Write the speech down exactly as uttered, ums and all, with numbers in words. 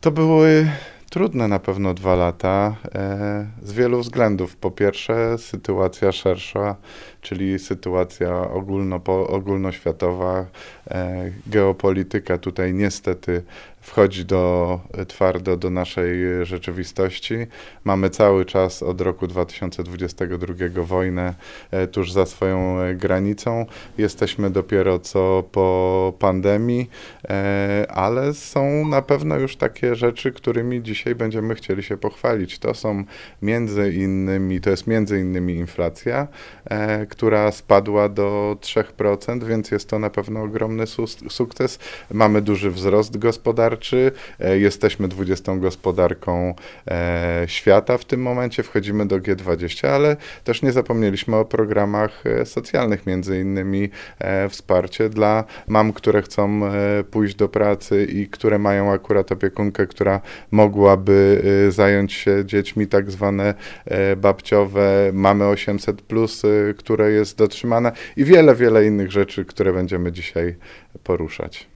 To były trudne na pewno dwa lata e, z wielu względów. Po pierwsze, sytuacja szersza, czyli sytuacja ogólnopo, ogólnoświatowa, e, geopolityka tutaj niestety wchodzi do, twardo do naszej rzeczywistości. Mamy cały czas od roku dwa tysiące dwudziestego drugiego wojnę e, tuż za swoją e, granicą. Jesteśmy dopiero co po pandemii, e, ale są na pewno już takie rzeczy, którymi dzisiaj będziemy chcieli się pochwalić. To są między innymi, to jest między innymi inflacja, e, która spadła do trzy procent, więc jest to na pewno ogromny su- sukces. Mamy duży wzrost gospodarczy. Jesteśmy dwudziestą gospodarką e, świata w tym momencie, wchodzimy do G dwadzieścia, ale też nie zapomnieliśmy o programach socjalnych, między innymi e, wsparcie dla mam, które chcą e, pójść do pracy i które mają akurat opiekunkę, która mogłaby e, zająć się dziećmi, tak zwane e, babciowe, mamy osiemset plus, e, które jest dotrzymane i wiele, wiele innych rzeczy, które będziemy dzisiaj poruszać.